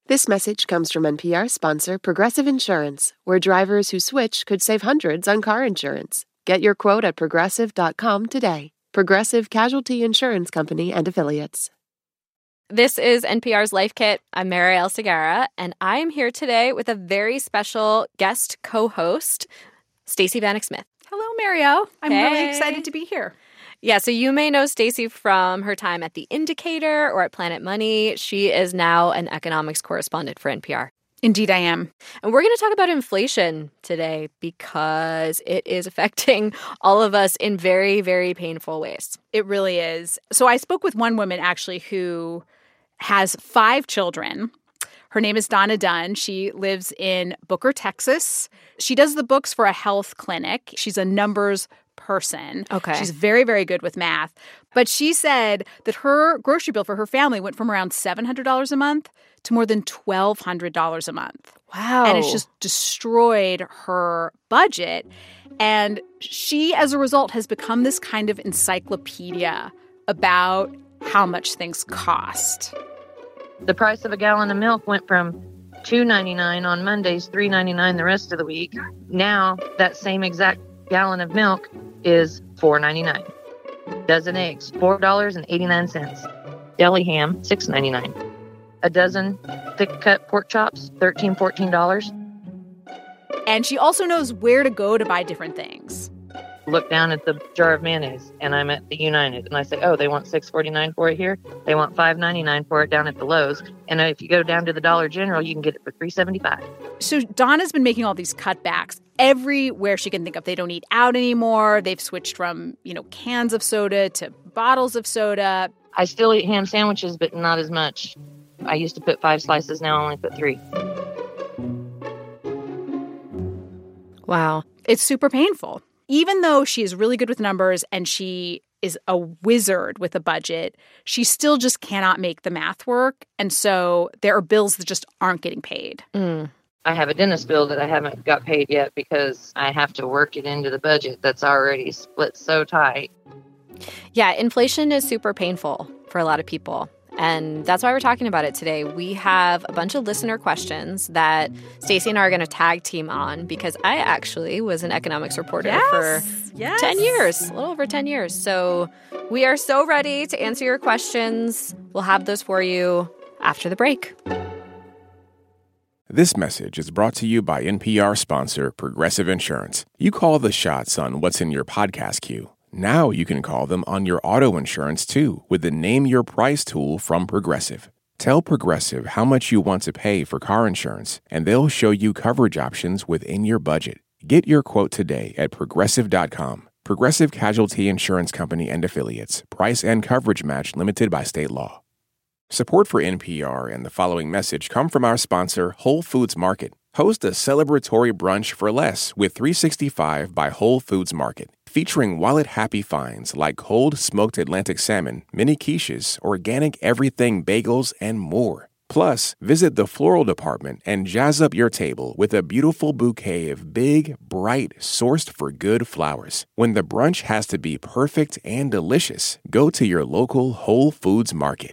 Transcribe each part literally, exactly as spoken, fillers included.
This message comes from N P R sponsor Progressive Insurance, where drivers who switch could save hundreds on car insurance. Get your quote at progressive dot com today. Progressive Casualty Insurance Company and Affiliates. This is N P R's Life Kit. I'm Marielle Segarra, and I am here today with a very special guest co-host, Stacey Vanek Smith. Hello, Marielle. I'm Hey. really excited to be here. Yeah, so you may know Stacey from her time at The Indicator or at Planet Money. She is now an economics correspondent for N P R. Indeed, I am. And we're going to talk about inflation today because it is affecting all of us in very, very painful ways. It really is. So I spoke with one woman, actually, who has five children. Her name is Donna Dunn. She lives in Booker, Texas. She does the books for a health clinic. She's a numbers person. Okay. She's very, very good with math. But she said that her grocery bill for her family went from around seven hundred dollars a month to more than twelve hundred dollars a month. Wow. And it's just destroyed her budget. And she, as a result, has become this kind of encyclopedia about how much things cost. The price of a gallon of milk went from two ninety-nine on Mondays, three ninety-nine the rest of the week. Now, that same exact gallon of milk is four ninety-nine. Dozen eggs, four dollars and eighty-nine cents. Deli ham, six ninety-nine. A dozen thick-cut pork chops, thirteen, fourteen dollars. And she also knows where to go to buy different things. Look down at the jar of mayonnaise, and I'm at the United, and I say, oh, they want six forty-nine for it here. They want five ninety-nine for it down at the Lowe's. And if you go down to the Dollar General, you can get it for three seventy-five. So Donna's been making all these cutbacks everywhere she can think of. They don't eat out anymore. They've switched from, you know, cans of soda to bottles of soda. I still eat ham sandwiches, but not as much. I used to put five slices, now I only put three. Wow. It's super painful. Even though she is really good with numbers and she is a wizard with a budget, she still just cannot make the math work. And so there are bills that just aren't getting paid. Mm. I have a dentist bill that I haven't got paid yet because I have to work it into the budget that's already split so tight. Yeah, inflation is super painful for a lot of people. And that's why we're talking about it today. We have a bunch of listener questions that Stacey and I are going to tag team on because I actually was an economics reporter Yes, for yes. ten years, a little over ten years. So we are so ready to answer your questions. We'll have those for you after the break. This message is brought to you by N P R sponsor Progressive Insurance. You call the shots on what's in your podcast queue. Now you can call them on your auto insurance, too, with the Name Your Price tool from Progressive. Tell Progressive how much you want to pay for car insurance, and they'll show you coverage options within your budget. Get your quote today at progressive dot com. Progressive Casualty Insurance Company and Affiliates. Price and coverage match limited by state law. Support for N P R and the following message come from our sponsor, Whole Foods Market. Host a celebratory brunch for less with three sixty-five by Whole Foods Market, featuring wallet-happy finds like cold smoked Atlantic salmon, mini quiches, organic everything bagels, and more. Plus, visit the floral department and jazz up your table with a beautiful bouquet of big, bright, sourced-for-good flowers. When the brunch has to be perfect and delicious, go to your local Whole Foods Market.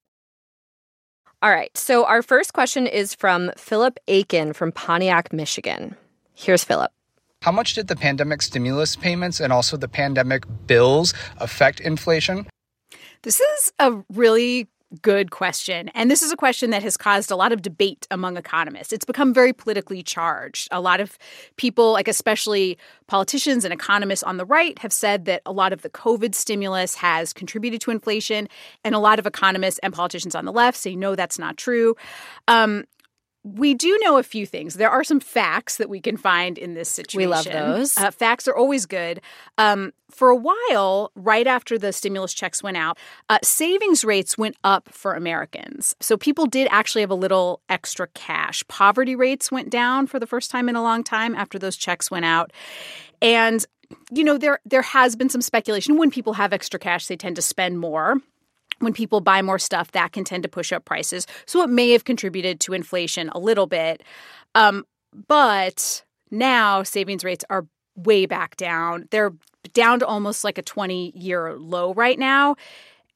All right, so our first question is from Philip Aiken from Pontiac, Michigan. Here's Philip. How much did the pandemic stimulus payments and also the pandemic bills affect inflation? This is a really good question. And this is a question that has caused a lot of debate among economists. It's become very politically charged. A lot of people, like especially politicians and economists on the right, have said that a lot of the COVID stimulus has contributed to inflation. And a lot of economists and politicians on the left say, no, that's not true. Um, We do know a few things. There are some facts that we can find in this situation. We love those. Uh, facts are always good. Um, for a while, right after the stimulus checks went out, uh, savings rates went up for Americans. So people did actually have a little extra cash. Poverty rates went down for the first time in a long time after those checks went out. And, you know, there there has been some speculation. When people have extra cash, they tend to spend more. When people buy more stuff, that can tend to push up prices. So it may have contributed to inflation a little bit. Um, but now savings rates are way back down. They're down to almost like a twenty-year low right now.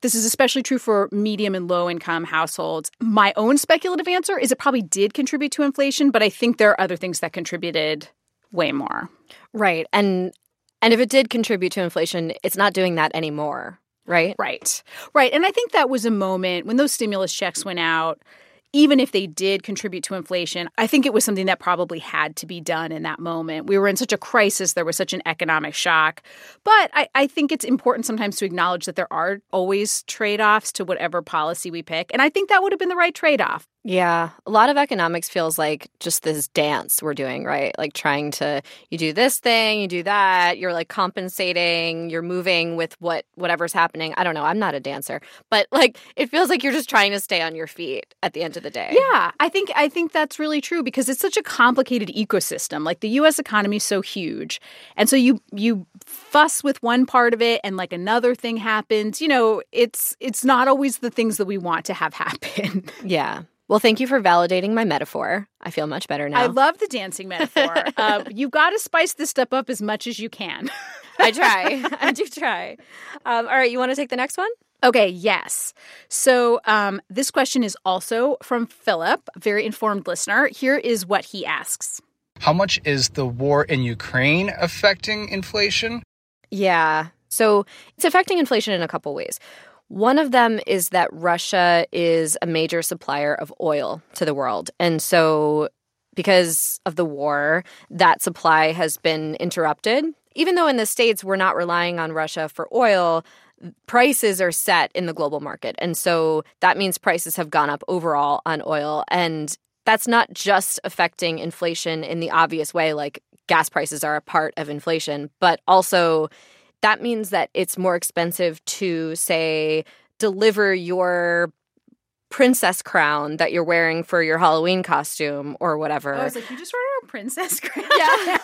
this is especially true for medium and low income households. My own speculative answer is it probably did contribute to inflation, but I think there are other things that contributed way more. Right. And and if it did contribute to inflation, it's not doing that anymore, right? Right. Right. And I think that was a moment when those stimulus checks went out. Even if they did contribute to inflation, I think it was something that probably had to be done in that moment. We were in such a crisis. There was such an economic shock. But I, I think it's important sometimes to acknowledge that there are always trade-offs to whatever policy we pick. And I think that would have been the right trade-off. Yeah. A lot of economics feels like just this dance we're doing, right? Like trying to, you do this thing, you do that, you're like compensating, you're moving with what whatever's happening. I don't know. I'm not a dancer. But like it feels like you're just trying to stay on your feet at the end of the day. Yeah, I think I think that's really true because it's such a complicated ecosystem. Like the U S economy is so huge. And so you you fuss with one part of it and like another thing happens. You know, it's it's not always the things that we want to have happen. Yeah. Well, thank you for validating my metaphor. I feel much better now. I love the dancing metaphor. uh, you've got to spice this stuff up as much as you can. I try. I do try. Um, all right. You want to take the next one? Okay, yes. So um, this question is also from Philip, a very informed listener. Here is what he asks. How much is the war in Ukraine affecting inflation? Yeah. So it's affecting inflation in a couple ways. One of them is that Russia is a major supplier of oil to the world. And so because of the war, that supply has been interrupted. Even though in the States we're not relying on Russia for oil, prices are set in the global market. And so that means prices have gone up overall on oil. And that's not just affecting inflation in the obvious way, like gas prices are a part of inflation, but also that means that it's more expensive to, say, deliver your princess crown that you're wearing for your Halloween costume or whatever. I was like, you just ordered a princess crown? Yeah.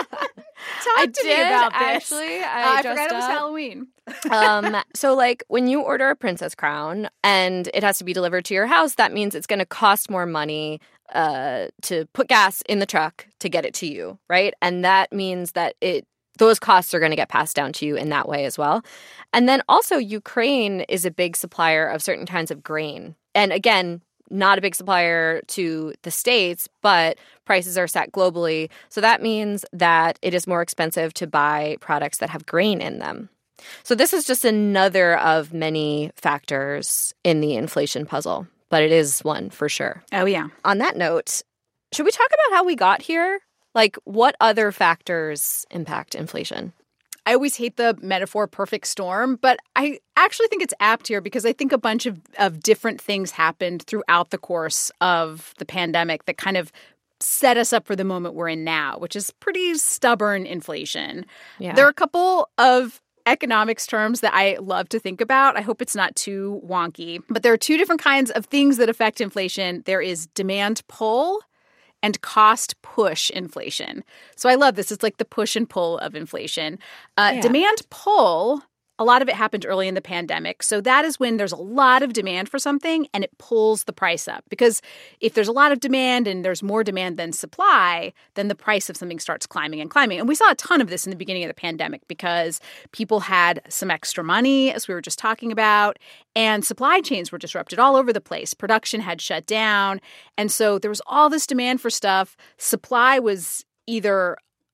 Talk I to did, me about this. Actually, I, uh, I dressed forgot it was up. Halloween. um, so, like, when you order a princess crown and it has to be delivered to your house, that means it's going to cost more money uh, to put gas in the truck to get it to you, right? And that means that it those costs are going to get passed down to you in that way as well. And then also, Ukraine is a big supplier of certain kinds of grain. And again, not a big supplier to the States, but prices are set globally. So that means that it is more expensive to buy products that have grain in them. So this is just another of many factors in the inflation puzzle, but it is one for sure. Oh, yeah. On that note, should we talk about how we got here? Like, what other factors impact inflation? I always hate the metaphor perfect storm, but I actually think it's apt here because I think a bunch of, of different things happened throughout the course of the pandemic that kind of set us up for the moment we're in now, which is pretty stubborn inflation. Yeah. There are a couple of economics terms that I love to think about. I hope it's not too wonky, but there are two different kinds of things that affect inflation. There is demand pull and cost push inflation. So I love this. It's like the push and pull of inflation. Uh, Yeah. Demand pull, a lot of it happened early in the pandemic. So that is when there's a lot of demand for something and it pulls the price up. Because if there's a lot of demand and there's more demand than supply, then the price of something starts climbing and climbing. And we saw a ton of this in the beginning of the pandemic because people had some extra money, as we were just talking about, and supply chains were disrupted all over the place. Production had shut down. And so there was all this demand for stuff. Supply was either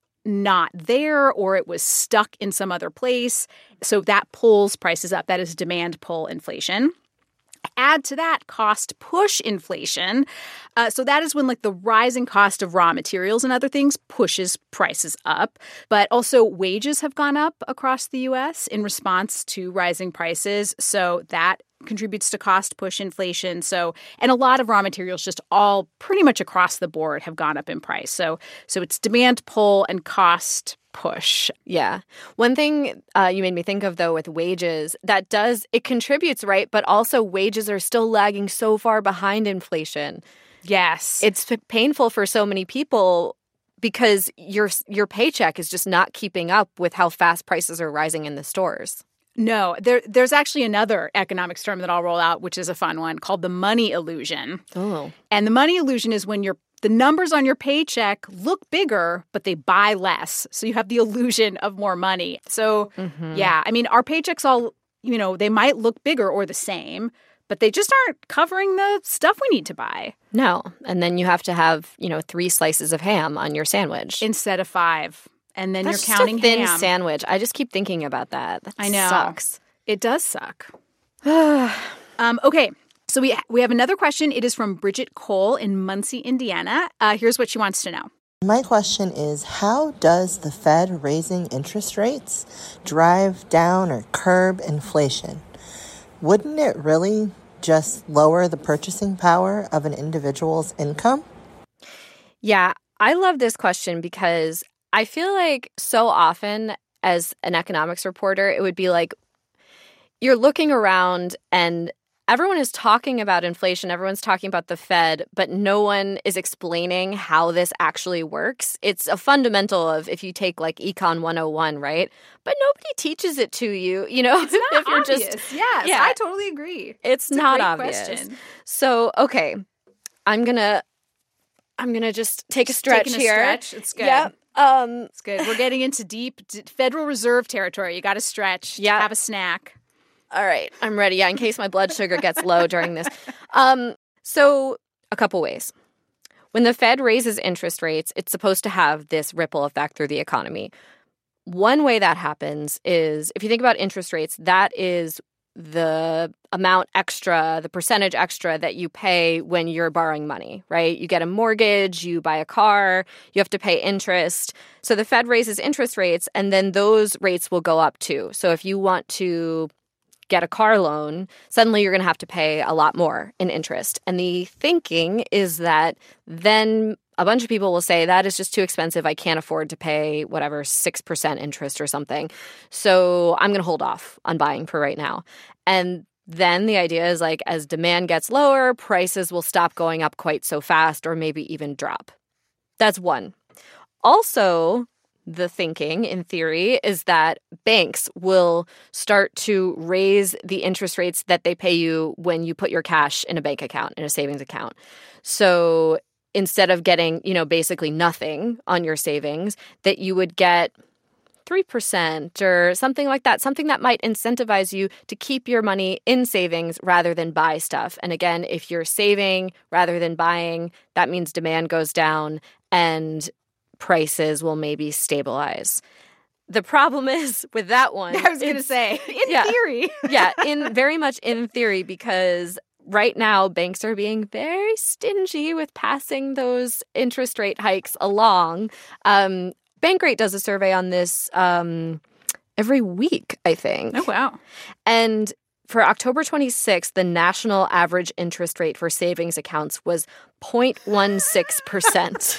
not there or it was stuck in some other place. So that pulls prices up. That is demand pull inflation. Add to that cost push inflation. Uh, so that is when like the rising cost of raw materials and other things pushes prices up. But also wages have gone up across the U S in response to rising prices. So that contributes to cost push inflation. So, and a lot of raw materials just all pretty much across the board have gone up in price. So, so it's demand pull and cost push. Yeah. One thing uh, you made me think of, though, with wages, that does, it contributes, right? But also wages are still lagging so far behind inflation. Yes. It's p- painful for so many people because your your paycheck is just not keeping up with how fast prices are rising in the stores. No, there, there's actually another economics term that I'll roll out, which is a fun one, called the money illusion. Oh. And the money illusion is when your the numbers on your paycheck look bigger, but they buy less. So you have the illusion of more money. So, Mm-hmm. yeah, I mean, our paychecks all, you know, they might look bigger or the same, but they just aren't covering the stuff we need to buy. No. And then you have to have, you know, three slices of ham on your sandwich. Instead of five. And then That's you're counting just a thin ham. sandwich. I just keep thinking about that. That I know. sucks. It does suck. um, okay. So we we have another question. It is from Bridget Cole in Muncie, Indiana. Uh, here's what she wants to know. My question is, how does the Fed raising interest rates drive down or curb inflation? Wouldn't it really just lower the purchasing power of an individual's income? Yeah, I love this question because I feel like so often as an economics reporter, it would be like you're looking around and everyone is talking about inflation, everyone's talking about the Fed, but no one is explaining how this actually works. It's a fundamental of if you take like Econ one oh one, right? But nobody teaches it to you, you know? It's not if you're obvious. Just, yes, yeah, I totally agree. It's, It's a not great obvious. question. So, okay, I'm going to I'm going to just take Just a stretch taking a here. stretch. It's good. Yep. Um, It's good. We're getting into deep d- Federal Reserve territory. You got to stretch. Yeah. Have a snack. All right, I'm ready. Yeah, in case my blood sugar gets low during this. Um, so a couple ways. When the Fed raises interest rates, it's supposed to have this ripple effect through the economy. One way that happens is, if you think about interest rates, that is the amount extra, the percentage extra that you pay when you're borrowing money, right? You get a mortgage, you buy a car, you have to pay interest. So the Fed raises interest rates, and then those rates will go up too. So if you want to get a car loan, suddenly you're going to have to pay a lot more in interest. And the thinking is that then a bunch of people will say, that is just too expensive. I can't afford to pay whatever, six percent interest or something. So I'm going to hold off on buying for right now. And then the idea is like, as demand gets lower, prices will stop going up quite so fast or maybe even drop. That's one. Also, the thinking, in theory, is that banks will start to raise the interest rates that they pay you when you put your cash in a bank account, in a savings account. So instead of getting, you know, basically nothing on your savings, that you would get three percent or something like that, something that might incentivize you to keep your money in savings rather than buy stuff. And again, if you're saving rather than buying, that means demand goes down and prices will maybe stabilize. The problem is with that one. I was going to say, in yeah, theory. yeah, in very much in theory, because right now banks are being very stingy with passing those interest rate hikes along. Um, Bankrate does a survey on this um, every week, I think. Oh, wow. And for October twenty-sixth, the national average interest rate for savings accounts was zero point one six percent.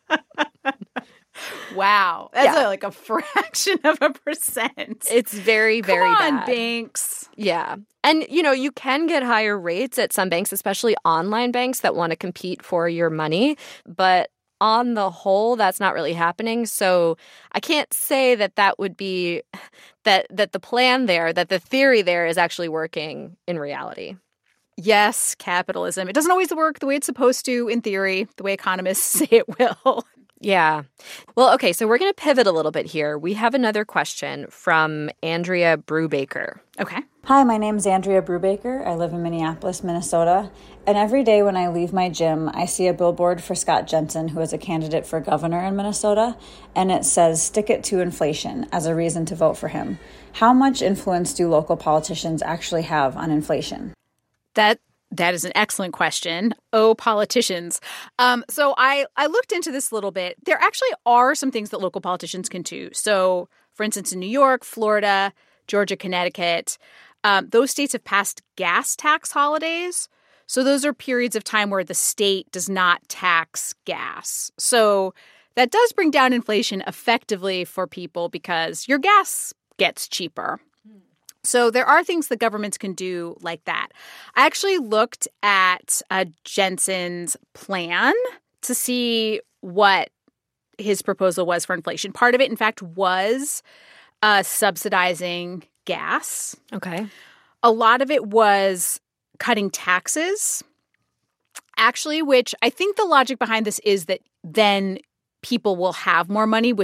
Wow. That's Yeah. a, like a fraction of a percent. It's very, very Come on, bad. banks. Yeah. And, you know, you can get higher rates at some banks, especially online banks that want to compete for your money. But on the whole, that's not really happening. So I can't say that that would be that that the plan there, that the theory there is actually working in reality. Yes, capitalism. It doesn't always work the way it's supposed to in theory, the way economists say it will. Yeah. Well, okay, so we're going to pivot a little bit here. We have another question from Andrea Brubaker. Okay. Hi, my name's Andrea Brubaker. I live in Minneapolis, Minnesota. And every day when I leave my gym, I see a billboard for Scott Jensen, who is a candidate for governor in Minnesota. And it says, stick it to inflation as a reason to vote for him. How much influence do local politicians actually have on inflation? That That is an excellent question. Oh, politicians. Um, so I, I looked into this a little bit. There actually are some things that local politicians can do. So, for instance, in New York, Florida, Georgia, Connecticut, um, those states have passed gas tax holidays. So those are periods of time where the state does not tax gas. So that does bring down inflation effectively for people because your gas gets cheaper. So there are things that governments can do like that. I actually looked at uh, Jensen's plan to see what his proposal was for inflation. Part of it, in fact, was uh, subsidizing gas. Okay. A lot of it was cutting taxes, actually, which I think the logic behind this is that then people will have more money with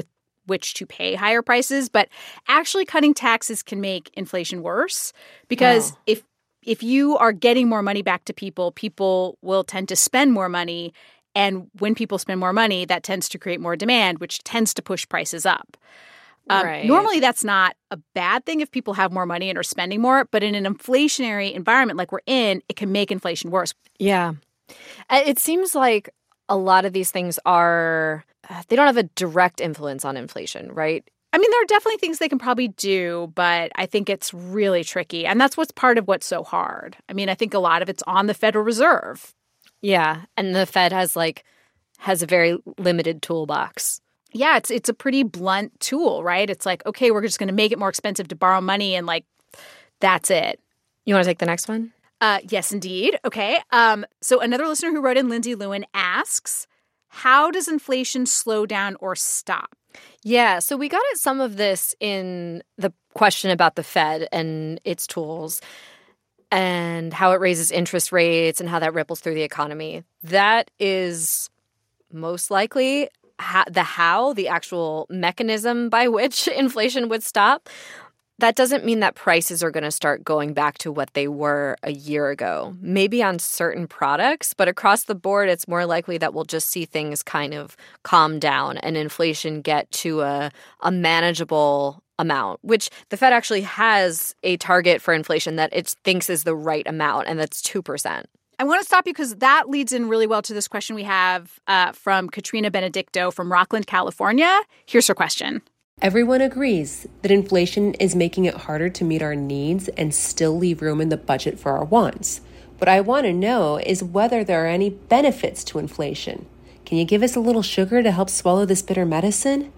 which to pay higher prices. But actually cutting taxes can make inflation worse because oh. if if you are getting more money back to people, people will tend to spend more money. And when people spend more money, that tends to create more demand, which tends to push prices up. Um, right. Normally, that's not a bad thing if people have more money and are spending more. But in an inflationary environment like we're in, it can make inflation worse. Yeah. It seems like a lot of these things are, they don't have a direct influence on inflation, right? I mean, there are definitely things they can probably do, but I think it's really tricky. And that's what's part of what's so hard. I mean, I think a lot of it's on the Federal Reserve. Yeah. And the Fed has like, has a very limited toolbox. Yeah, it's it's a pretty blunt tool, right? It's like, okay, we're just going to make it more expensive to borrow money and like, that's it. You want to take the next one? Uh, yes, indeed. Okay. Um, so another listener who wrote in, Lindsay Lewin, asks, how does inflation slow down or stop? Yeah, so we got at some of this in the question about the Fed and its tools and how it raises interest rates and how that ripples through the economy. That is most likely ha- the how, the actual mechanism by which inflation would stop. That doesn't mean that prices are going to start going back to what they were a year ago. Maybe on certain products, but across the board, it's more likely that we'll just see things kind of calm down and inflation get to a, a manageable amount, which the Fed actually has a target for inflation that it thinks is the right amount, and that's two percent. I want to stop you because that leads in really well to this question we have uh, from Katrina Benedicto from Rockland, California. Here's her question. Everyone agrees that inflation is making it harder to meet our needs and still leave room in the budget for our wants. What I want to know is whether there are any benefits to inflation. Can you give us a little sugar to help swallow this bitter medicine?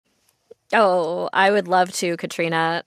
Oh, I would love to, Katrina.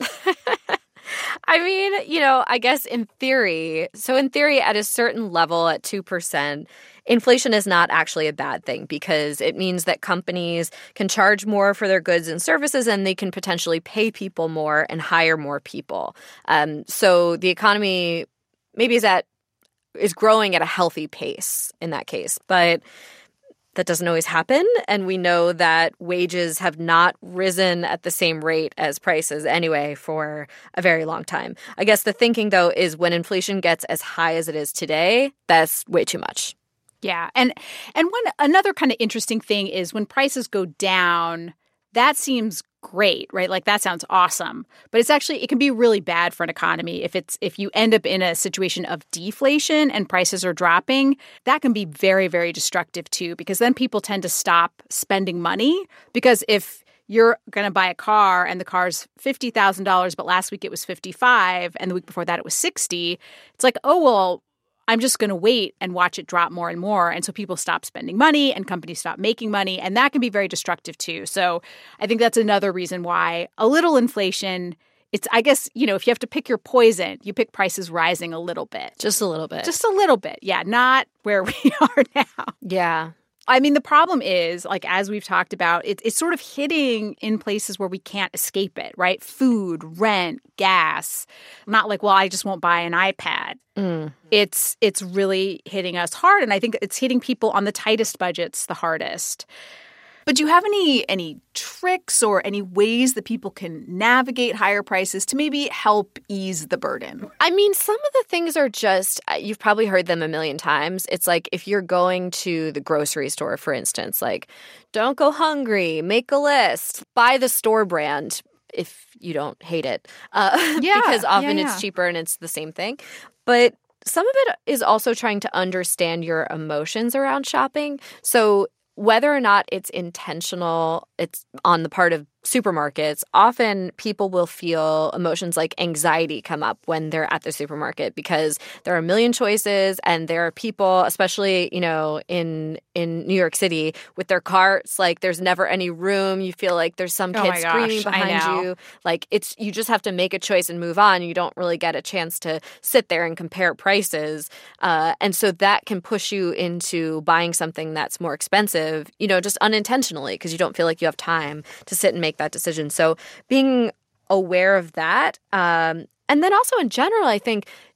I mean, you know, I guess in theory, so in theory, at a certain level, at two percent, inflation is not actually a bad thing because it means that companies can charge more for their goods and services and they can potentially pay people more and hire more people. Um, so the economy maybe is at is growing at a healthy pace in that case, but that doesn't always happen. And we know that wages have not risen at the same rate as prices anyway for a very long time. I guess the thinking, though, is when inflation gets as high as it is today, that's way too much. Yeah. And and one another kind of interesting thing is when prices go down, that seems great, right? Like that sounds awesome. But it's actually, it can be really bad for an economy if it's if you end up in a situation of deflation and prices are dropping. That can be very, very destructive too, because then people tend to stop spending money. Because if you're going to buy a car and the car's fifty thousand dollars, but last week it was fifty-five and the week before that it was sixty, it's like, oh, well, I'm just going to wait and watch it drop more and more. And so people stop spending money and companies stop making money. And that can be very destructive, too. So I think that's another reason why a little inflation, it's, I guess, you know, if you have to pick your poison, you pick prices rising a little bit. Just a little bit. Just a little bit. Yeah. Not where we are now. Yeah. I mean, the problem is, like, as we've talked about, it, it's sort of hitting in places where we can't escape it, right? Food, rent, gas. Not like, well, I just won't buy an iPad. Mm. It's it's really hitting us hard. And I think it's hitting people on the tightest budgets the hardest. But do you have any any tricks or any ways that people can navigate higher prices to maybe help ease the burden? I mean, some of the things are just, you've probably heard them a million times. It's like if you're going to the grocery store, for instance, like don't go hungry, make a list, buy the store brand if you don't hate it. Uh, yeah, because often yeah, yeah. it's cheaper and it's the same thing. But some of it is also trying to understand your emotions around shopping. So whether or not it's intentional, it's on the part of supermarkets, often people will feel emotions like anxiety come up when they're at the supermarket because there are a million choices and there are people, especially, you know, in in New York City with their carts, like there's never any room. You feel like there's some Oh kid my screaming gosh, I behind know. you. Like it's you just have to make a choice and move on. You don't really get a chance to sit there and compare prices. Uh, and so that can push you into buying something that's more expensive, you know, just unintentionally because you don't feel like you have time to sit and make that decision. So being aware of that. Um, and then also in general, I think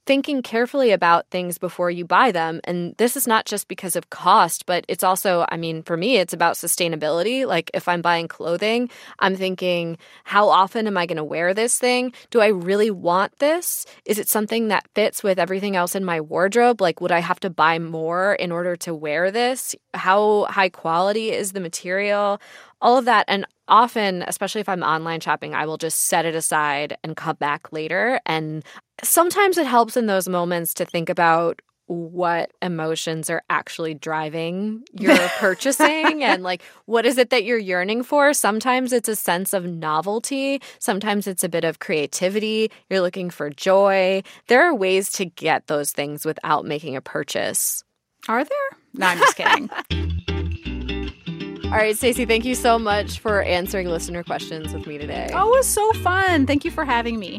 thinking carefully about things before you buy them. And this is not just because of cost, but it's also, I mean, for me, it's about sustainability. Like if I'm buying clothing, I'm thinking, how often am I going to wear this thing? Do I really want this? Is it something that fits with everything else in my wardrobe? Like, would I have to buy more in order to wear this? How high quality is the material? All of that. And often, especially if I'm online shopping, I will just set it aside and come back later. And sometimes it helps in those moments to think about what emotions are actually driving your purchasing and like what is it that you're yearning for. Sometimes it's a sense of novelty. Sometimes it's a bit of creativity. You're looking for joy. There are ways to get those things without making a purchase. Are there? No, I'm just kidding. All right, Stacey, thank you so much for answering listener questions with me today. Oh, it was so fun. Thank you for having me.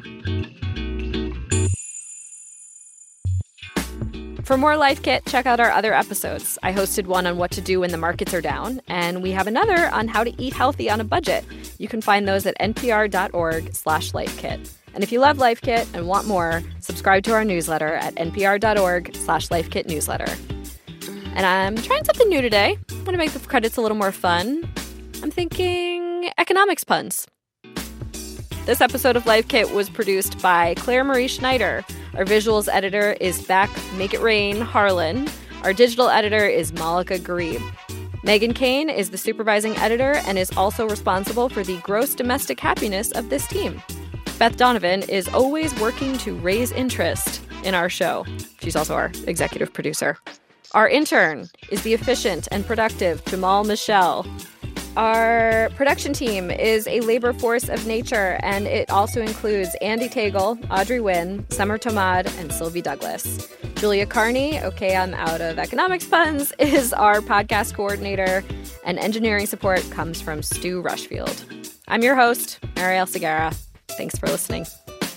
For more Life Kit, check out our other episodes. I hosted one on what to do when the markets are down, and we have another on how to eat healthy on a budget. You can find those at npr.org slash lifekit. And if you love Life Kit and want more, subscribe to our newsletter at npr.org slash lifekit newsletter. And I'm trying something new today. I want to make the credits a little more fun. I'm thinking economics puns. This episode of Life Kit was produced by Claire Marie Schneider. Our visuals editor is Beck Make It Rain Harlan. Our digital editor is Malika Garib. Megan Kane is the supervising editor and is also responsible for the gross domestic happiness of this team. Beth Donovan is always working to raise interest in our show. She's also our executive producer. Our intern is the efficient and productive Jamal Michelle. Our production team is a labor force of nature, and it also includes Andy Tagle, Audrey Wynn, Summer Tomad, and Sylvie Douglas. Julia Carney, okay, I'm out of economics puns, is our podcast coordinator, and engineering support comes from Stu Rushfield. I'm your host, Marielle Segarra. Thanks for listening.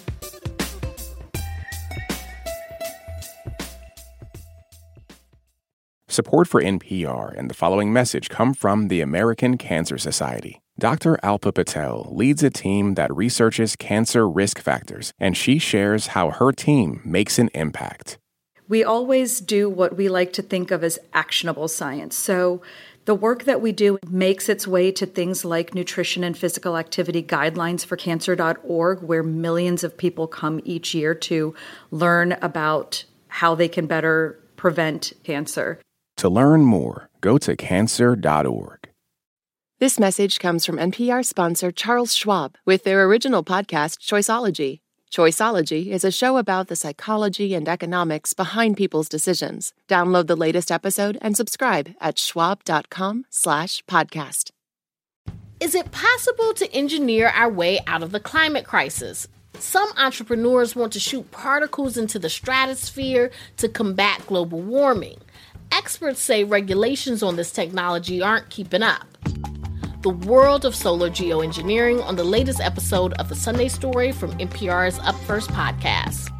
Support for N P R and the following message come from the American Cancer Society. Doctor Alpa Patel leads a team that researches cancer risk factors, and she shares how her team makes an impact. We always do what we like to think of as actionable science. So the work that we do makes its way to things like nutrition and physical activity guidelines for cancer dot org, where millions of people come each year to learn about how they can better prevent cancer. To learn more, go to cancer dot org. This message comes from N P R sponsor Charles Schwab with their original podcast, Choiceology. Choiceology is a show about the psychology and economics behind people's decisions. Download the latest episode and subscribe at schwab.com slash podcast. Is it possible to engineer our way out of the climate crisis? Some entrepreneurs want to shoot particles into the stratosphere to combat global warming. Experts say regulations on this technology aren't keeping up. The world of solar geoengineering on the latest episode of The Sunday Story from N P R's Up First podcast.